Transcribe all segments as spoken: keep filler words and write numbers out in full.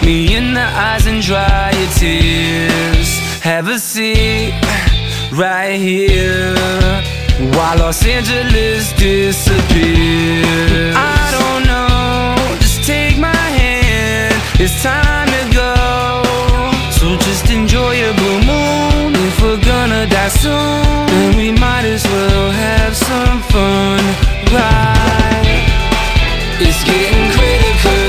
me in the eyes and dry your tears. Have a seat right here while Los Angeles disappears. I don't know, just take my hand, it's time to go. So just enjoy your blue moon. If we're gonna die soon, then we might as well have some fun, right? It's getting critical.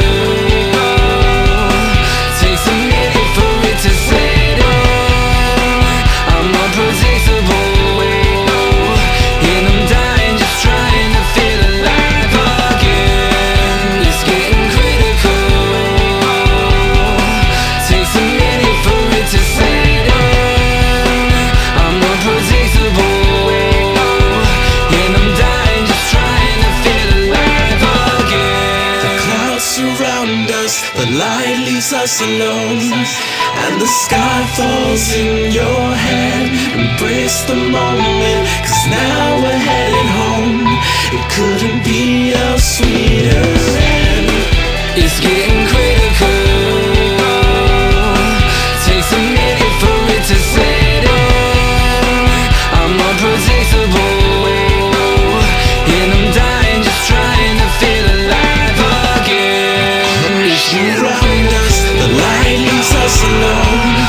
Takes a minute for it to settle. I'm unpredictable, and I'm dying just trying to feel alive again. It's getting critical. Takes a minute for it to settle. I'm unpredictable, and I'm dying just trying to feel alive again. The clouds surround us, the light leaves us alone, and the sky falls in your hand. Embrace the moment, cause now we're heading home. It couldn't be a sweeter end. It's getting critical. Takes a minute for it to settle. I'm unpredictable, and I'm dying just trying to feel alive again. It's getting Surround us, the light leaves us alone,